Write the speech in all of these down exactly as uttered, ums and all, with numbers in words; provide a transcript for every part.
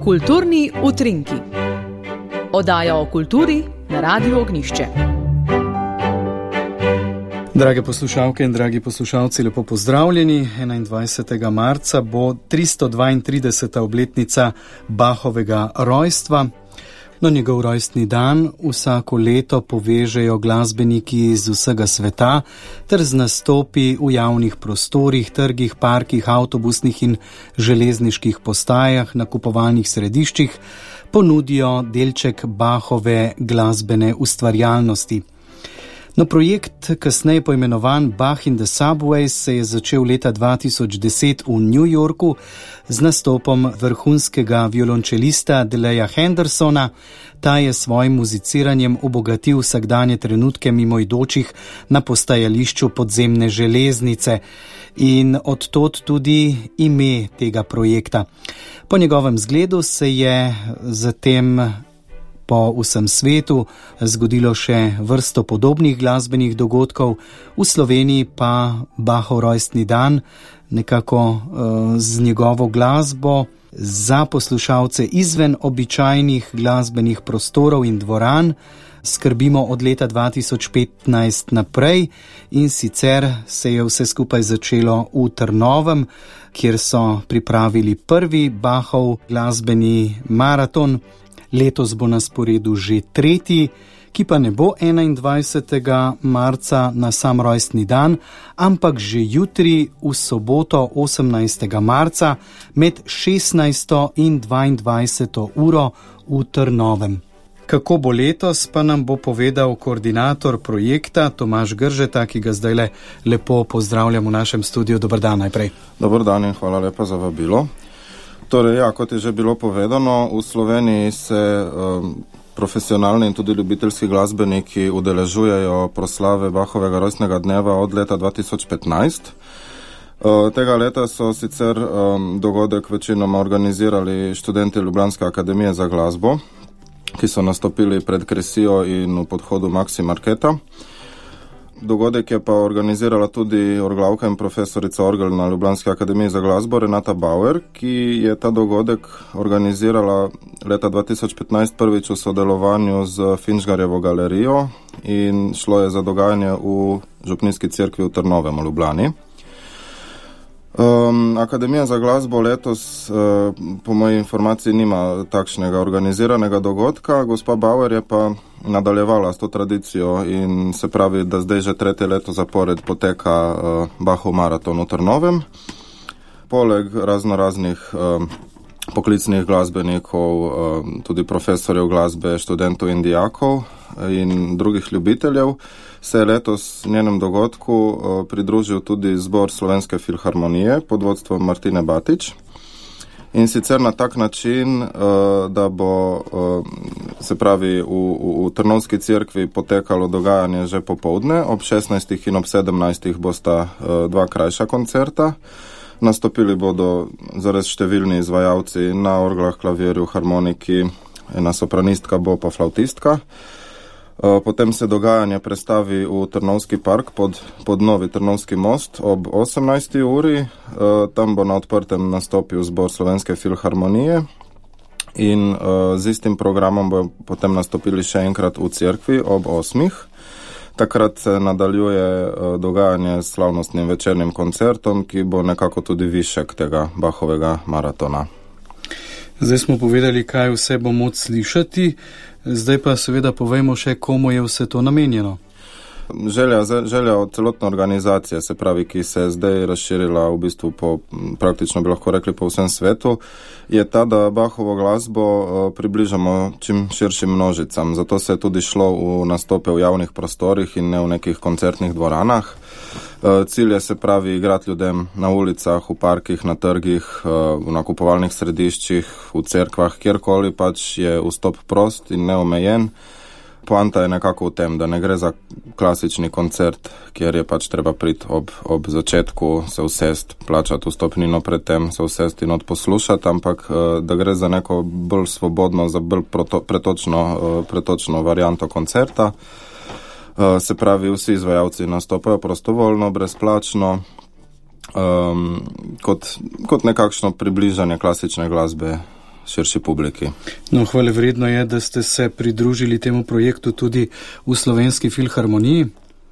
Kulturni utrinki. Oddaja o kulturi na Radiu Ognjišče. Drage poslušalke in dragi poslušalci, lepo pozdravljeni. enaindvajsetega marca bo tristo dvaintrideseta obletnica Bachovega rojstva. Na njegov rojstni dan vsako leto povežejo glasbeniki iz vsega sveta ter z nastopi v javnih prostorih, trgih, parkih, avtobusnih in železniških postajah, nakupovalnih središčih ponudijo delček Bachove glasbene ustvarjalnosti. No, projekt, kasneje poimenovan Bach in the Subways, se je začel leta dva tisoč deset v New Yorku z nastopom vrhunskega violončelista Deleja Hendersona. Ta je svojim muziciranjem obogatil vsakdanje trenutke mimoidočih na postajališču podzemne železnice in od tod tudi ime tega projekta. Po njegovem zgledu se je zatem po vsem svetu zgodilo še vrsto podobnih glasbenih dogodkov, v Sloveniji pa Bachov rojstni dan nekako uh, z njegovo glasbo za poslušalce izven običajnih glasbenih prostorov in dvoran skrbimo od leta dva tisoč petnajst naprej, in sicer se je vse skupaj začelo v Trnovem, kjer so pripravili prvi Bachov glasbeni maraton. Letos bo na sporedu že tretji, ki pa ne bo enaindvajsetega marca na sam rojstni dan, ampak že jutri v soboto osemnajstega marca med šestnajsto in dvaindvajseto uro v Trnovem. Kako bo letos, pa nam bo povedal koordinator projekta Tomaž Gržeta, ki ga zdajle lepo pozdravljam v našem studiu. Dobar dan najprej. Dobar dan in hvala lepa za vabilo. Torej, ja, kot je že bilo povedano, v Sloveniji se um, profesionalni in tudi ljubiteljski glasbeniki udeležujejo proslave Bachovega rojstnega dneva od leta dva tisoč petnajst. Uh, tega leta so sicer um, dogodek večinoma organizirali študenti Ljubljanske akademije za glasbo, ki so nastopili pred Kresijo in v podhodu Maxi Marketa. Dogodek je pa organizirala tudi orglavka in profesorica orgel na Ljubljanski akademiji za glasbo Renata Bauer, ki je ta dogodek organizirala leta dva tisoč petnajst prvič v sodelovanju z Finžgarjevo galerijo in šlo je za dogajanje v Župnijski cerkvi v Trnovem v Ljubljani. Um, Akademija za glasbo letos, uh, po moji informaciji, nima takšnega organiziranega dogodka. Gospa Bauer je pa nadaljevala s to tradicijo in se pravi, da zdaj že tretje leto zapored poteka uh, Bachov maraton v Trnovem. Poleg razno raznih uh, poklicnih glasbenikov, uh, tudi profesorjev glasbe, študentov in dijakov in drugih ljubiteljev, se je letos njenem dogodku uh, pridružil tudi zbor Slovenske filharmonije pod vodstvom Martine Batič. In sicer na tak način, uh, da bo, uh, se pravi, v, v, v Trnovski cerkvi potekalo dogajanje že popoldne, ob šestnajstih in ob sedemnajstih bosta uh, dva krajša koncerta. Nastopili bodo zares številni izvajalci na orglah, klavirju, harmoniki, ena sopranistka bo pa flautistka. Potem se dogajanje prestavi v Trnovski park pod, pod novi Trnovski most ob osemnajsti uri. Tam bo na odprtem nastopil zbor Slovenske filharmonije in z istim programom bo potem nastopili še enkrat v cerkvi ob osmih. Takrat se nadaljuje dogajanje s slavnostnim večernim koncertom, ki bo nekako tudi višek tega Bachovega maratona. Zdaj smo povedali, kaj vse bo moč slišati, zdaj pa seveda povejmo še, komu je vse to namenjeno. Želja, želja od celotne organizacije, se pravi, ki se je zdaj razširila v bistvu po, praktično bi lahko rekli po vsem svetu, je ta, da Bachovo glasbo približamo čim širšim množicam. Zato se je tudi šlo v nastope v javnih prostorih in ne v nekih koncertnih dvoranah. Cilj je, se pravi, igrati ljudem na ulicah, v parkih, na trgih, v nakupovalnih središčih, v cerkvah, kjerkoli pač je vstop prost in neomejen. Poanta je nekako v tem, da ne gre za klasični koncert, kjer je pač treba priti ob, ob začetku, se usest, plačati vstopnino pred tem, se usest in odposlušati, ampak da gre za neko bolj svobodno, za bolj proto, pretočno, pretočno varianto koncerta. Se pravi, vsi izvajalci nastopajo prostovoljno, brezplačno, um, kot, kot nekakšno približanje klasične glasbe širši publiki. No, hvale vredno je, da ste se pridružili temu projektu tudi v Slovenski filharmoniji.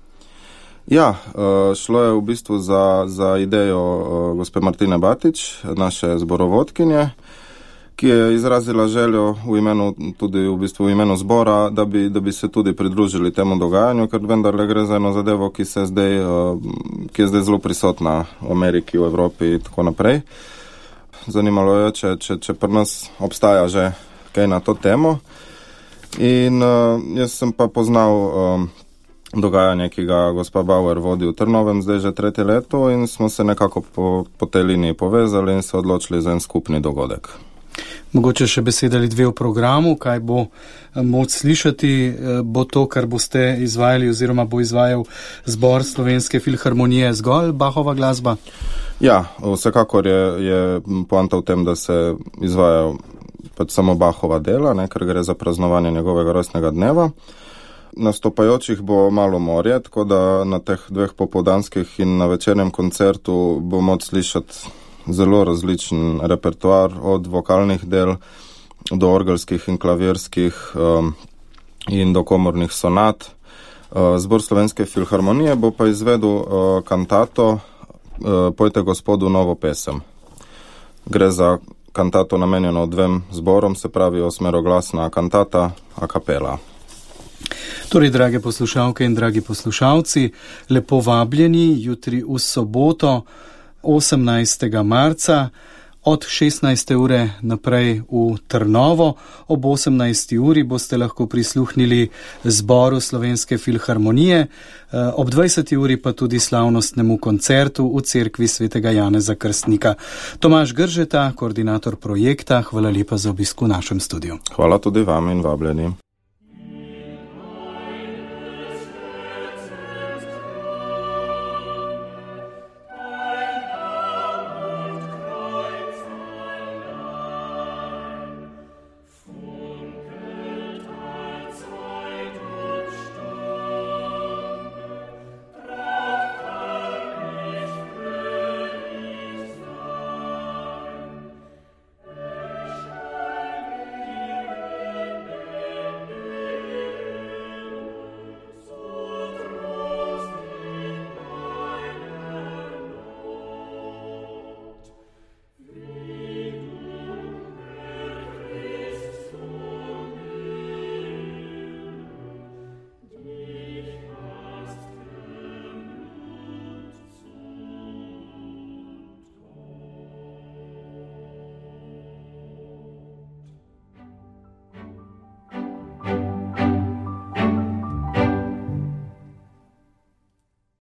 Ja, šlo je v bistvu za, za idejo gospe Martine Batič, naše zborovodkinje, ki je izrazila željo v imenu, tudi v bistvu v imenu zbora, da bi, da bi se tudi pridružili temu dogajanju, ker vendarle gre za eno zadevo, ki, se zdaj, ki je zdaj zelo prisotna v Ameriki, v Evropi in tako naprej. Zanimalo je, če, če, če pri nas obstaja že kaj na to temo. In uh, jaz sem pa poznal um, dogajanje, ki ga gospa Bauer vodi v Trnovem, zdaj že tretje leto, in smo se nekako po, po tej liniji povezali in se odločili za en skupni dogodek. Mogoče še beseda ali dve o programu, kaj bo moč slišati, bo to, kar boste izvajali oziroma bo izvajal zbor Slovenske filharmonije, zgolj Bachova glasba? Ja, vsekakor je, je poanta v tem, da se izvajajo pač samo Bachova dela, ne, ker gre za praznovanje njegovega rojstnega dneva. Nastopajočih bo malo morje, tako da na teh dveh popoldanskih in na večernem koncertu bo moč slišati zelo različen repertoar, od vokalnih del do orgelskih in klavirskih um, in do komornih sonat. Uh, zbor Slovenske filharmonije bo pa izvedel uh, kantato uh, Pojte Gospodu novo pesem. Gre za kantato namenjeno dvem zborom, se pravi osmeroglasna kantata a capella. Torej, drage poslušalke in dragi poslušalci, lepo vabljeni jutri v soboto, osemnajstega marca, od šestnajste ure naprej v Trnovo. Ob osemnajsti uri boste lahko prisluhnili zboru Slovenske filharmonije, ob dvajseti uri pa tudi slavnostnemu koncertu v cerkvi svetega Janeza Krstnika. Tomaž Gržeta, koordinator projekta, hvala lepa za obisk v našem studiu. Hvala tudi vam in vabljeni.